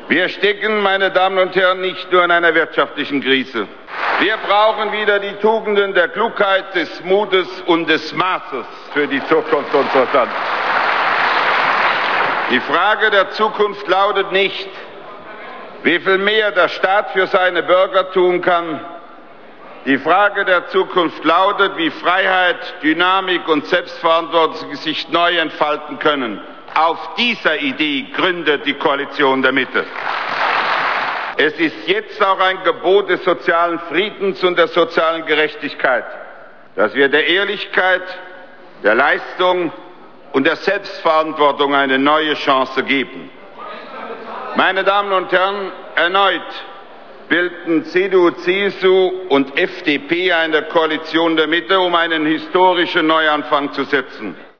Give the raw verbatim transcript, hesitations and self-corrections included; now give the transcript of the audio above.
Wir stecken, meine Damen und Herren, nicht nur in einer wirtschaftlichen Krise. Wir brauchen wieder die Tugenden der Klugheit, des Mutes und des Maßes für die Zukunft unseres Landes. Die Frage der Zukunft lautet nicht, wie viel mehr der Staat für seine Bürger tun kann. Die Frage der Zukunft lautet, wie Freiheit, Dynamik und Selbstverantwortung sich neu entfalten können. Auf dieser Idee gründet die Koalition der Mitte. Es ist jetzt auch ein Gebot des sozialen Friedens und der sozialen Gerechtigkeit, dass wir der Ehrlichkeit, der Leistung und der Selbstverantwortung eine neue Chance geben. Meine Damen und Herren, erneut bilden C D U, C S U und F D P eine Koalition der Mitte, um einen historischen Neuanfang zu setzen.